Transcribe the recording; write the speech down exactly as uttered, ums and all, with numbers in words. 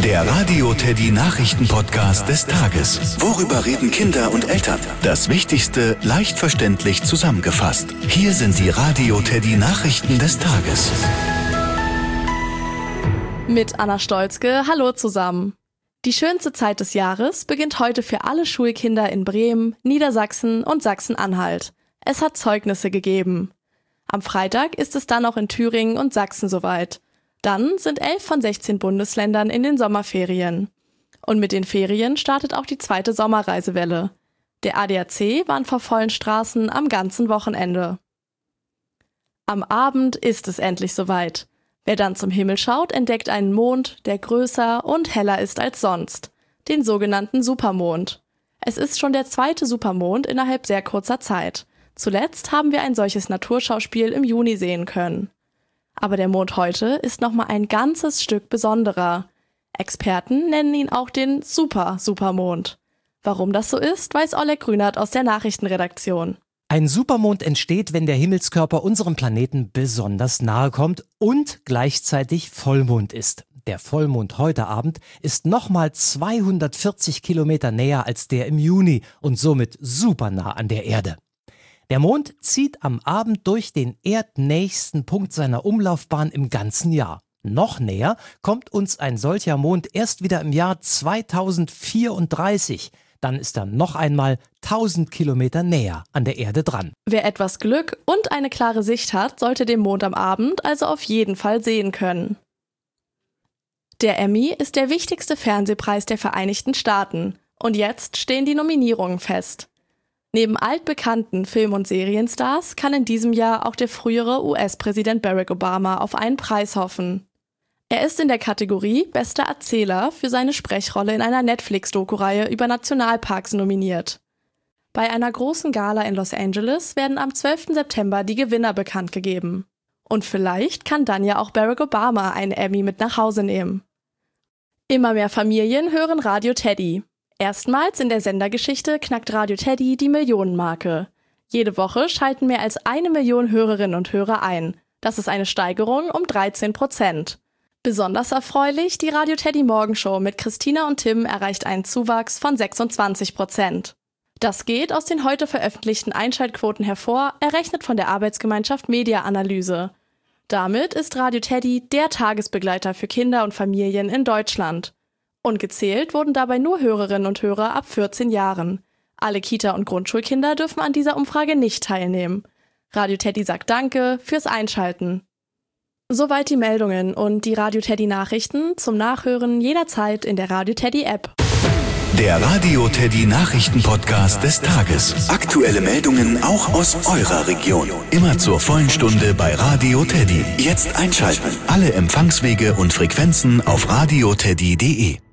Der Radio Teddy Nachrichten-Podcast des Tages. Worüber reden Kinder und Eltern? Das Wichtigste leicht verständlich zusammengefasst. Hier sind die Radio Teddy Nachrichten des Tages. Mit Anna Stolzke, hallo zusammen. Die schönste Zeit des Jahres beginnt heute für alle Schulkinder in Bremen, Niedersachsen und Sachsen-Anhalt. Es hat Zeugnisse gegeben. Am Freitag ist es dann auch in Thüringen und Sachsen soweit. Dann sind elf von sechzehn Bundesländern in den Sommerferien. Und mit den Ferien startet auch die zweite Sommerreisewelle. Der A D A C warnt vor vollen Straßen am ganzen Wochenende. Am Abend ist es endlich soweit. Wer dann zum Himmel schaut, entdeckt einen Mond, der größer und heller ist als sonst. Den sogenannten Supermond. Es ist schon der zweite Supermond innerhalb sehr kurzer Zeit. Zuletzt haben wir ein solches Naturschauspiel im Juni sehen können. Aber der Mond heute ist nochmal ein ganzes Stück besonderer. Experten nennen ihn auch den Super-Supermond. Warum das so ist, weiß Oleg Grünert aus der Nachrichtenredaktion. Ein Supermond entsteht, wenn der Himmelskörper unserem Planeten besonders nahe kommt und gleichzeitig Vollmond ist. Der Vollmond heute Abend ist nochmal zweihundertvierzig Kilometer näher als der im Juni und somit super nah an der Erde. Der Mond zieht am Abend durch den erdnächsten Punkt seiner Umlaufbahn im ganzen Jahr. Noch näher kommt uns ein solcher Mond erst wieder im Jahr zweitausendvierunddreißig. Dann ist er noch einmal tausend Kilometer näher an der Erde dran. Wer etwas Glück und eine klare Sicht hat, sollte den Mond am Abend also auf jeden Fall sehen können. Der Emmy ist der wichtigste Fernsehpreis der Vereinigten Staaten. Und jetzt stehen die Nominierungen fest. Neben altbekannten Film- und Serienstars kann in diesem Jahr auch der frühere U S-Präsident Barack Obama auf einen Preis hoffen. Er ist in der Kategorie Bester Erzähler für seine Sprechrolle in einer Netflix-Doku-Reihe über Nationalparks nominiert. Bei einer großen Gala in Los Angeles werden am zwölften September die Gewinner bekannt gegeben. Und vielleicht kann dann ja auch Barack Obama einen Emmy mit nach Hause nehmen. Immer mehr Familien hören Radio Teddy. Erstmals in der Sendergeschichte knackt Radio Teddy die Millionenmarke. Jede Woche schalten mehr als eine Million Hörerinnen und Hörer ein. Das ist eine Steigerung um dreizehn Prozent. Besonders erfreulich, die Radio Teddy Morgenshow mit Christina und Tim erreicht einen Zuwachs von sechsundzwanzig Prozent. Das geht aus den heute veröffentlichten Einschaltquoten hervor, errechnet von der Arbeitsgemeinschaft Media Analyse. Damit ist Radio Teddy der Tagesbegleiter für Kinder und Familien in Deutschland. Und gezählt wurden dabei nur Hörerinnen und Hörer ab vierzehn Jahren. Alle Kita- und Grundschulkinder dürfen an dieser Umfrage nicht teilnehmen. Radio Teddy sagt Danke fürs Einschalten. Soweit die Meldungen und die Radio Teddy Nachrichten zum Nachhören jederzeit in der Radio Teddy App. Der Radio Teddy Nachrichten-Podcast des Tages. Aktuelle Meldungen auch aus eurer Region. Immer zur vollen Stunde bei Radio Teddy. Jetzt einschalten. Alle Empfangswege und Frequenzen auf radioteddy punkt de.